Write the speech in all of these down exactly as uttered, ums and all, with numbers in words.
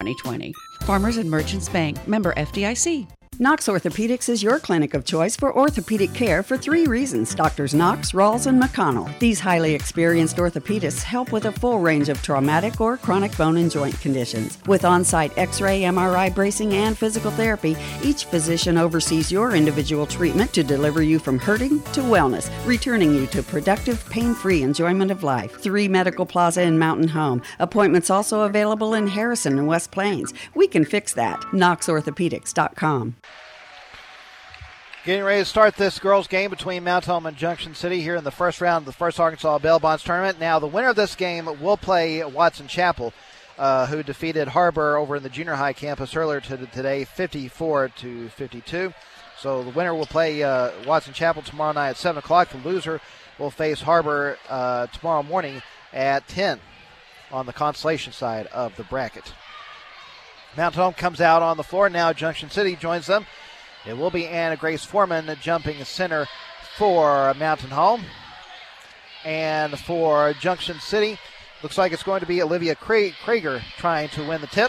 twenty twenty. Farmers and Merchants Bank, member F D I C. Knox Orthopedics is your clinic of choice for orthopedic care for three reasons. Doctors Knox, Rawls, and McConnell. These highly experienced orthopedists help with a full range of traumatic or chronic bone and joint conditions. With on-site X-ray, M R I bracing, and physical therapy, each physician oversees your individual treatment to deliver you from hurting to wellness, returning you to productive, pain-free enjoyment of life. Three Medical Plaza in Mountain Home. Appointments also available in Harrison and West Plains. We can fix that. knox orthopedics dot com. Getting ready to start this girls' game between Mount Home and Junction City here in the first round of the First Arkansas Bail Bonds Tournament. Now, the winner of this game will play Watson Chapel, uh, who defeated Harbor over in the junior high campus earlier to today, fifty-four to fifty-two. So the winner will play uh, Watson Chapel tomorrow night at seven o'clock. The loser will face Harbor uh, tomorrow morning at ten on the consolation side of the bracket. Mount Home comes out on the floor. Now Junction City joins them. It will be Anna Grace Foreman jumping center for Mountain Home. And for Junction City, looks like it's going to be Olivia Cra- Krager trying to win the tip.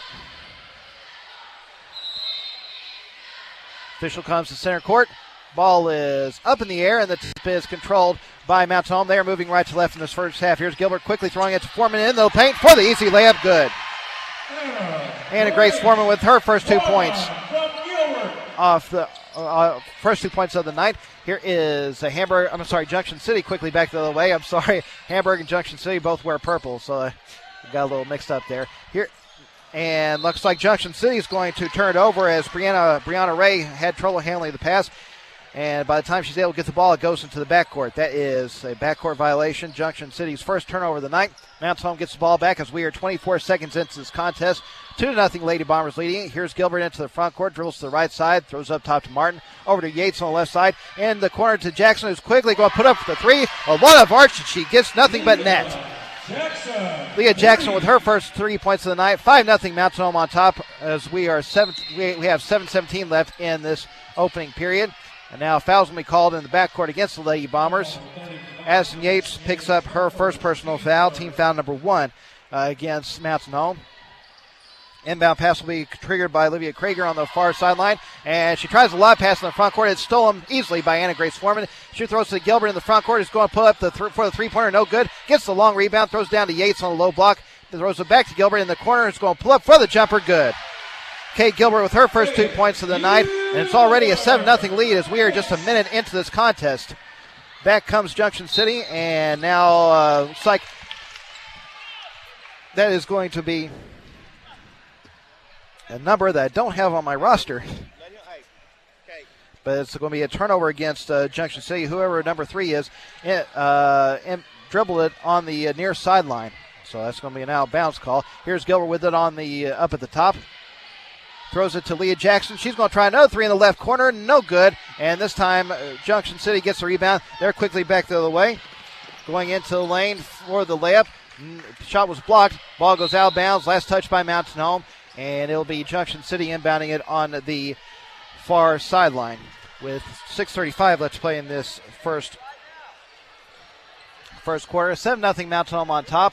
Official comes to center court. Ball is up in the air, and the tip is controlled by Mountain Home. They are moving right to left in this first half. Here's Gilbert quickly throwing it to Foreman in the paint for the easy layup. Good. Anna Grace Foreman with her first two points. Off the uh, first two points of the night. Here is a Hamburg. I'm sorry, Junction City quickly back the other way. I'm sorry, Hamburg and Junction City both wear purple, so I got a little mixed up there. Here, and looks like Junction City is going to turn it over as Brianna Brianna Ray had trouble handling the pass. And by the time she's able to get the ball, it goes into the backcourt. That is a backcourt violation. Junction City's first turnover of the night. Mount Home gets the ball back as we are twenty-four seconds into this contest. two to nothing Lady Bombers leading. Here's Gilbert into the front court, dribbles to the right side, throws up top to Martin, over to Yates on the left side, and the corner to Jackson, who's quickly going to put up the three. A lot of arch, and she gets nothing but net. Jackson. Leah Jackson with her first three points of the night. five nothing Mount Home on top as we are seven. We, we have seven seventeen left in this opening period. And now fouls will be called in the backcourt against the Lady Bombers. Addison Yates picks up her first personal foul, team foul number one uh, against Mountain Home. Inbound pass will be triggered by Olivia Krager on the far sideline. And she tries a lob pass in the front court. It's stolen easily by Anna Grace Foreman. She throws to Gilbert in the front court. Is going to pull up the th- for the three-pointer. No good. Gets the long rebound. Throws down to Yates on the low block. Throws it back to Gilbert in the corner. Is going to pull up for the jumper. Good. Kate Gilbert with her first two points of the night. And it's already a seven nothing lead as we are just a minute into this contest. Back comes Junction City. And now uh, looks like that is going to be a number that I don't have on my roster. But it's going to be a turnover against uh, Junction City. Whoever number three is, uh, and dribble it on the uh, near sideline. So that's going to be an out of bounds call. Here's Gilbert with it on the uh, up at the top. Throws it to Leah Jackson. She's going to try another three in the left corner. No good. And this time, uh, Junction City gets the rebound. They're quickly back the other way. Going into the lane for the layup. Shot was blocked. Ball goes out of bounds. Last touch by Mountain Home. And it'll be Junction City inbounding it on the far sideline with six thirty-five left to play in this first first quarter. seven nothing Mountain Home on top.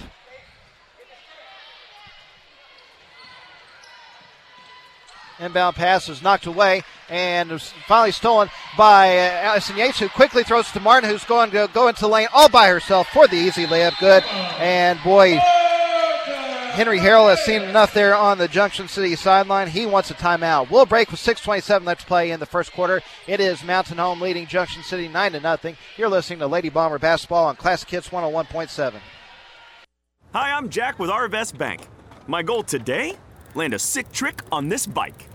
Inbound pass is knocked away and was finally stolen by uh, Allison Yates, who quickly throws it to Martin, who's going to go into the lane all by herself for the easy layup. Good. And boy, Henry Harrell has seen enough there on the Junction City sideline. He wants a timeout. We'll break with six twenty-seven left to play in the first quarter. It is Mountain Home leading Junction City nine to nothing. You're listening to Lady Bomber Basketball on Classic Hits one oh one point seven. Hi, I'm Jack with Arvest Bank. My goal today? Land a sick trick on this bike.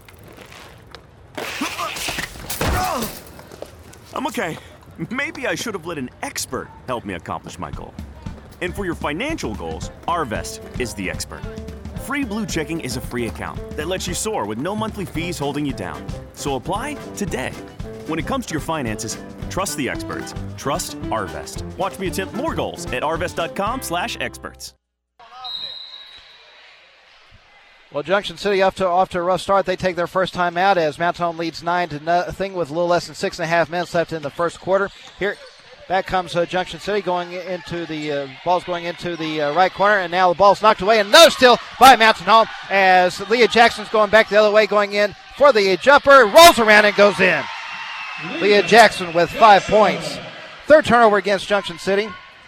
I'm okay. Maybe I should have let an expert help me accomplish my goal. And for your financial goals, Arvest is the expert. Free Blue Checking is a free account that lets you soar with no monthly fees holding you down. So apply today. When it comes to your finances, trust the experts. Trust Arvest. Watch me attempt more goals at arvest.com slash experts. Well, Junction City off to off to a rough start. They take their first time out as Mountain Home leads nine to nothing with a little less than six and a half minutes left in the first quarter. Here, Back comes uh, Junction City going into the uh, ball's going into the uh, right corner, and now the ball's knocked away. Another steal by Mountain Home as Leah Jackson's going back the other way, going in for the jumper, rolls around and goes in. Leah Jackson with five points. Third turnover against Junction City.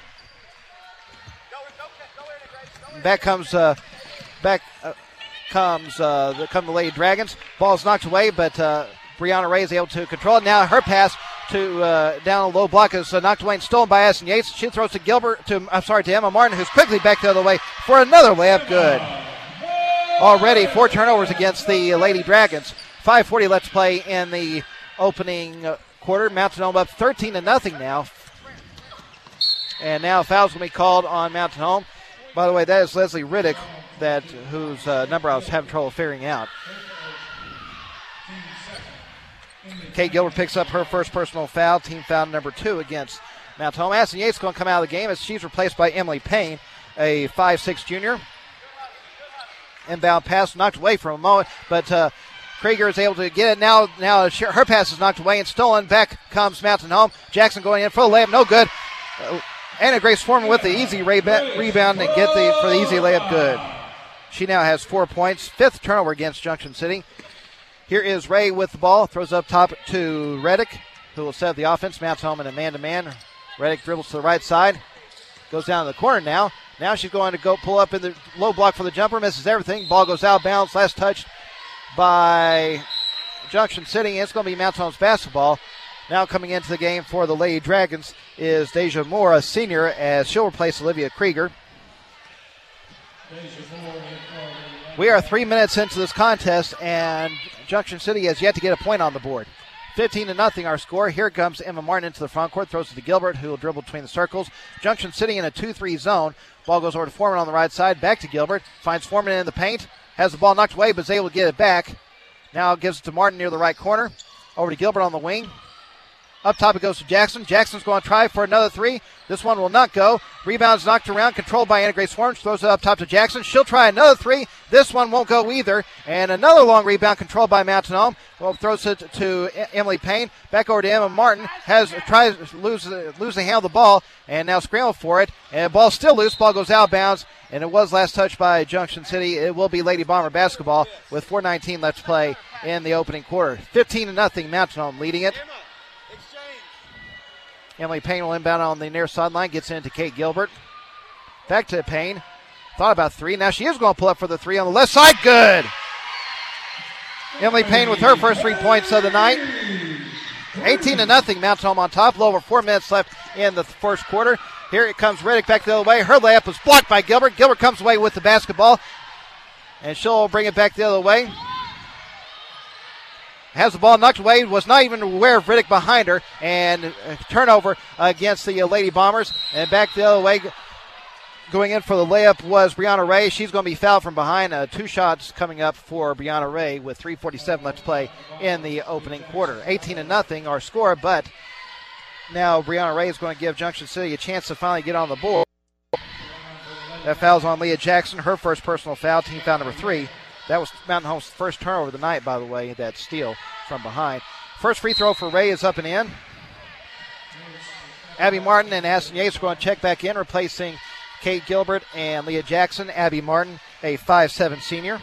Back comes uh, back uh, comes uh, the come the Lady Dragons. Ball's knocked away, but uh, Brianna Ray is able to control it. Now her pass to uh, down a low block is uh, knocked away and stolen by Addison Yates. She throws to Gilbert to I'm sorry to Emma Martin, who's quickly back the other way for another layup. Good. Already four turnovers against the Lady Dragons. five forty left to play in the opening uh, quarter. Mountain Home up thirteen to nothing now. And now fouls will be called on Mountain Home. By the way, that is Leslie Riddick, that whose uh, number I was having trouble figuring out. Kate Gilbert picks up her first personal foul, team foul number two against Mount Home. Addison Yates going to come out of the game as she's replaced by Emily Payne, a five six junior. Inbound pass knocked away for a moment, but uh, Krieger is able to get it. Now now her pass is knocked away and stolen. Back comes Mountain Home. Jackson going in for the layup, no good. Uh, Anna Grace Foreman with the easy reba- rebound and get the for the easy layup, good. She now has four points. Fifth turnover against Junction City. Here is Ray with the ball. Throws up top to Reddick, who will set up the offense. Mounts home in a man-to-man. Reddick dribbles to the right side. Goes down to the corner now. Now she's going to go pull up in the low block for the jumper. Misses everything. Ball goes out of bounds. Last touched by Junction City. It's going to be Mounts Home's basketball. Now coming into the game for the Lady Dragons is Deja Moore, a senior, as she'll replace Olivia Krieger. We are three minutes into this contest, and Junction City has yet to get a point on the board. fifteen to nothing our score. Here comes Emma Martin into the front court, throws it to Gilbert, who will dribble between the circles. Junction City in a two three zone. Ball goes over to Foreman on the right side, back to Gilbert. Finds Foreman in the paint, has the ball knocked away, but is able to get it back. Now gives it to Martin near the right corner. Over to Gilbert on the wing. Up top it goes to Jackson. Jackson's going to try for another three. This one will not go. Rebound's knocked around, controlled by Anna Grace Foreman. Throws it up top to Jackson. She'll try another three. This one won't go either. And another long rebound controlled by Mountain Home. Well, throws it to Emily Payne. Back over to Emma Martin. Has tries to lose, lose the handle of the ball and now scramble for it. And the ball's still loose. Ball goes out of bounds. And it was last touched by Junction City. It will be Lady Bomber basketball with four nineteen left to play in the opening quarter. fifteen to nothing. Mountain Home leading it. Emily Payne will inbound on the near sideline. Gets into Kate Gilbert. Back to Payne. Thought about three. Now she is going to pull up for the three on the left side. Good. Emily Payne with her first three points of the night. eighteen to nothing. Mountain Home on top. A little over four minutes left in the first quarter. Here it comes Riddick back the other way. Her layup was blocked by Gilbert. Gilbert comes away with the basketball. And she'll bring it back the other way. Has the ball knocked away, was not even aware of Riddick behind her, and uh, turnover against the uh, Lady Bombers. And back the other way, going in for the layup was Brianna Ray. She's going to be fouled from behind. Uh, two shots coming up for Brianna Ray with three forty-seven left to play in the opening quarter. eighteen to nothing our score, but now Brianna Ray is going to give Junction City a chance to finally get on the board. That foul's on Leah Jackson, her first personal foul, team foul number three. That was Mountain Home's first turnover of the night, by the way, that steal from behind. First free throw for Ray is up and in. Abby Martin and Addison Yates are going to check back in, replacing Kate Gilbert and Leah Jackson. Abby Martin, a five seven senior.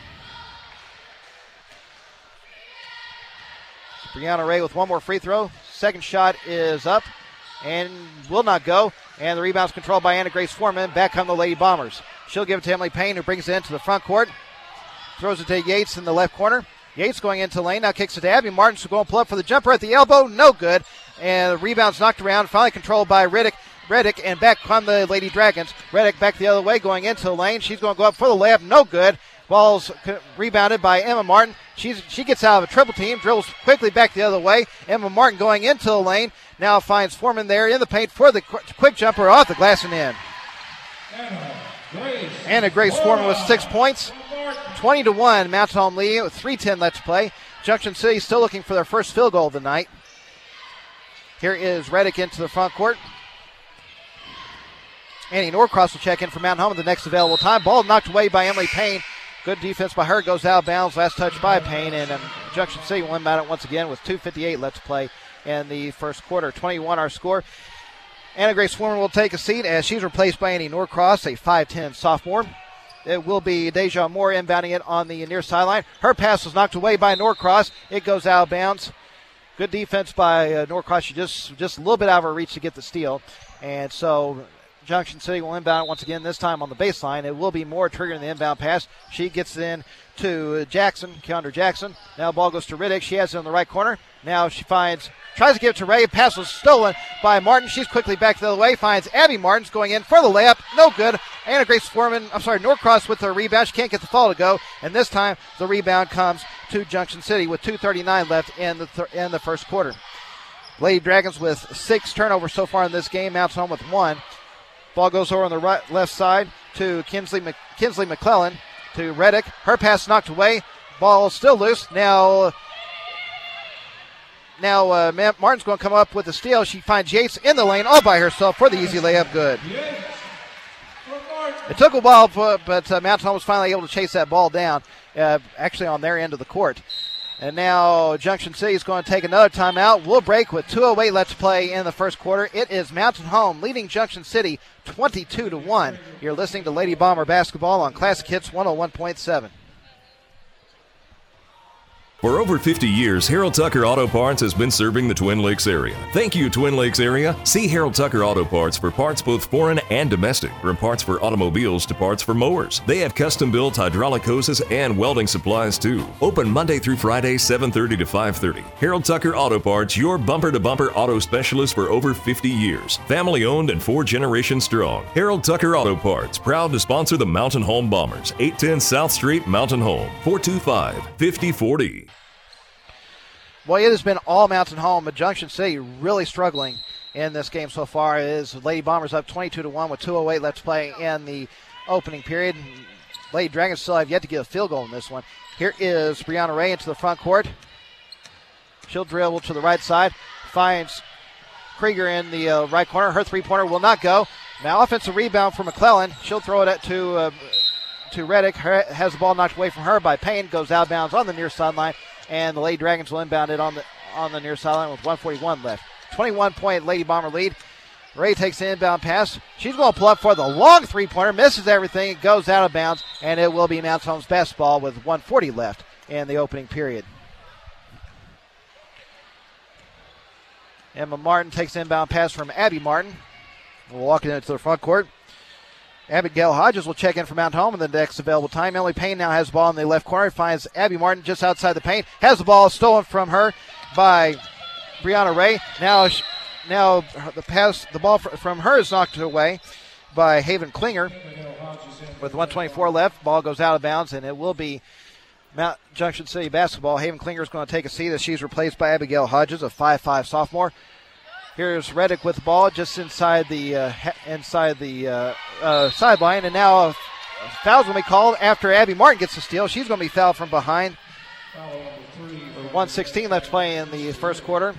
Brianna Ray with one more free throw. Second shot is up and will not go. And the rebound's controlled by Anna Grace Foreman. Back come the Lady Bombers. She'll give it to Emily Payne, who brings it into the front court. Throws it to Yates in the left corner. Yates going into lane. Now kicks it to Abby Martin. So going to pull up for the jumper at the elbow. No good. And the rebound's knocked around. Finally controlled by Riddick. Reddick, and back come the Lady Dragons. Reddick back the other way going into the lane. She's going to go up for the layup. No good. Ball's rebounded by Emma Martin. She's, she gets out of a triple team. Dribbles quickly back the other way. Emma Martin going into the lane. Now finds Foreman there in the paint for the qu- quick jumper off the glass and in. Anna Grace Foreman with six points. twenty to one, Mountain Home leading with three ten left to play. Junction City still looking for their first field goal of the night. Here is Reddick into the front court. Annie Norcross will check in for Mountain Home at the next available time. Ball knocked away by Emily Payne. Good defense by her. Goes out of bounds. Last touch by Payne. And um, Junction City will inbound it once again with two fifty-eight left to play in the first quarter. twenty-one our score. Anna Grace Foreman will take a seat as she's replaced by Annie Norcross, a five ten sophomore. It will be Deja Moore inbounding it on the near sideline. Her pass was knocked away by Norcross. It goes out of bounds. Good defense by uh, Norcross. She just, just a little bit out of her reach to get the steal. And so Junction City will inbound it once again, this time on the baseline. It will be Moore triggering the inbound pass. She gets it in to Jackson, Keandra Jackson. Now ball goes to Riddick. She has it in the right corner. Now she finds, tries to give it to Ray. Pass was stolen by Martin. She's quickly back the other way. Finds Abby Martins going in for the layup. No good. Anna Grace Foreman, I'm sorry, Norcross with the rebound. She can't get the fall to go. And this time the rebound comes to Junction City with two thirty-nine left in the th- in the first quarter. Lady Dragons with six turnovers so far in this game. Mounts home with one. Ball goes over on the right left side to Kinsley Mc- Kinsley McClellan to Reddick. Her pass knocked away. Ball still loose. Now, now uh, Martin's going to come up with the steal. She finds Yates in the lane all by herself for the easy layup. Good. It took a while, but, but uh, Mountain Home was finally able to chase that ball down, uh, actually on their end of the court. And now Junction City is going to take another timeout. We'll break with two oh eight left to play in the first quarter. It is Mountain Home leading Junction City twenty-two to one. You're listening to Lady Bomber Basketball on Classic Hits one oh one point seven. For over fifty years, Harold Tucker Auto Parts has been serving the Twin Lakes area. Thank you, Twin Lakes area. See Harold Tucker Auto Parts for parts both foreign and domestic, from parts for automobiles to parts for mowers. They have custom-built hydraulic hoses and welding supplies, too. Open Monday through Friday, seven thirty to five thirty. Harold Tucker Auto Parts, your bumper-to-bumper auto specialist for over fifty years. Family-owned and four generations strong. Harold Tucker Auto Parts, proud to sponsor the Mountain Home Bombers. eight ten South Street, Mountain Home, four two five, five oh four oh. Well, it has been all Mountain Home, but Junction City really struggling in this game so far. It is Lady Bombers up twenty-two to one with two oh eight left to play in the opening period. Lady Dragons still have yet to get a field goal in this one. Here is Brianna Ray into the front court. She'll dribble to the right side, finds Krieger in the uh, right corner. Her three-pointer will not go. Now offensive rebound for McClellan. She'll throw it to uh, to Reddick. Her, has the ball knocked away from her by Payne. Goes out of bounds on the near sideline. And the Lady Dragons will inbound it on the on the near sideline with one forty-one left. twenty-one point Lady Bomber lead. Ray takes the inbound pass. She's going to pull up for the long three-pointer. Misses everything. It goes out of bounds. And it will be Mountain Home's basketball with one forty left in the opening period. Emma Martin takes the inbound pass from Abby Martin. We'll walk it into the front court. Abigail Hodges will check in for Mountain Home in the next available time. Emily Payne now has the ball in the left corner. Finds Abby Martin just outside the paint. Has the ball stolen from her by Brianna Ray. Now, now the pass, the ball from her is knocked away by Haven Klinger. With one twenty-four left, ball goes out of bounds, and it will be Mount Junction City basketball. Haven Klinger is going to take a seat as she's replaced by Abigail Hodges, a five five sophomore. Here's Reddick with the ball just inside the uh, inside the uh, uh, sideline, and now a foul's going to be called after Abby Martin gets the steal. She's going to be fouled from behind. With one sixteen left to play in the first quarter.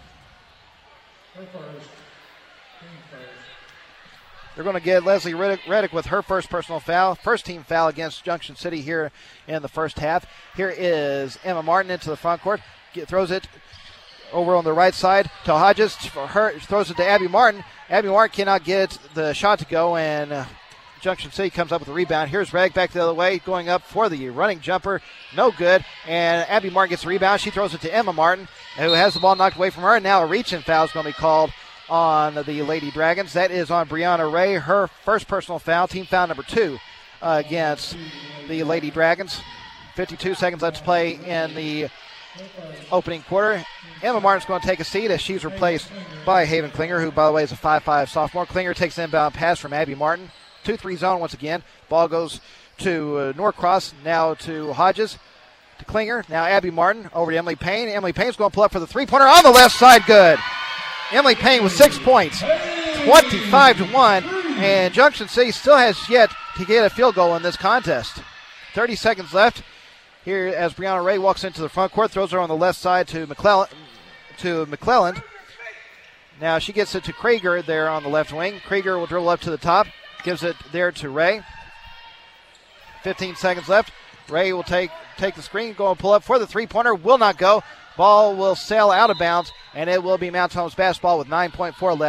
They're going to get Leslie Reddick, Reddick with her first personal foul, first team foul against Junction City here in the first half. Here is Emma Martin into the front court, get, throws it over on the right side to Hodges. For her, throws it to Abby Martin. Abby Martin cannot get the shot to go, and uh, Junction City comes up with a rebound. Here's Reddick back the other way, going up for the running jumper. No good, and Abby Martin gets the rebound. She throws it to Emma Martin, who has the ball knocked away from her, and now a reach-in foul is going to be called on the Lady Dragons. That is on Brianna Ray, her first personal foul, team foul number two uh, against the Lady Dragons. fifty-two seconds left to play in the opening quarter. Emma Martin's going to take a seat as she's replaced by Haven Klinger, who, by the way, is a five five sophomore. Klinger takes the inbound pass from Abby Martin. two three zone once again. Ball goes to uh, Norcross, now to Hodges, to Klinger. Now Abby Martin over to Emily Payne. Emily Payne's going to pull up for the three-pointer on the left side. Good. Emily Payne with six points, twenty-five to one, and Junction City still has yet to get a field goal in this contest. thirty seconds left. Here as Brianna Ray walks into the front court, throws her on the left side to McClellan. To McClelland. Now she gets it to Krieger there on the left wing. Krieger will dribble up to the top, gives it there to Ray. fifteen seconds left. Ray will take take the screen, go and pull up for the three-pointer. Will not go. Ball will sail out of bounds, and it will be Mountain Home's basketball with nine point four left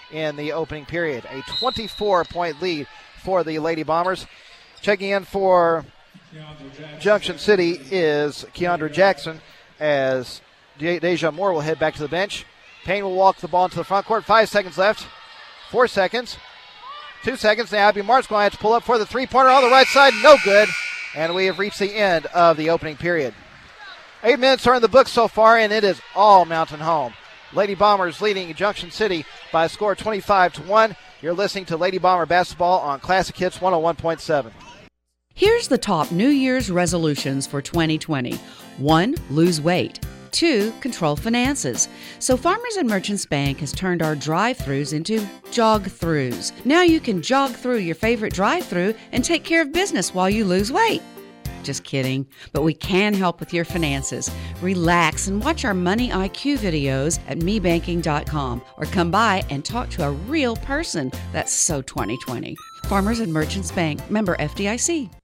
in the opening period. A twenty-four point lead for the Lady Bombers. Checking in for Junction City is Keandra Jackson, as De- Deja Moore will head back to the bench. Payne will walk the ball into the front court. Five seconds left. Four seconds. Two seconds. Now Abby Mart's going to have to pull up for the three-pointer on the right side. No good. And we have reached the end of the opening period. Eight minutes are in the books so far, and it is all Mountain Home. Lady Bombers leading Junction City by a score of twenty-five to one. You're listening to Lady Bomber Basketball on Classic Hits one oh one point seven. Here's the top New Year's resolutions for twenty twenty. One, lose weight. Two, control finances. So Farmers and Merchants Bank has turned our drive-thrus into jog-throughs. Now you can jog through your favorite drive-thru and take care of business while you lose weight. Just kidding, but we can help with your finances. Relax and watch our Money I Q videos at me banking dot com or come by and talk to a real person. That's so twenty twenty. Farmers and Merchants Bank, member F D I C.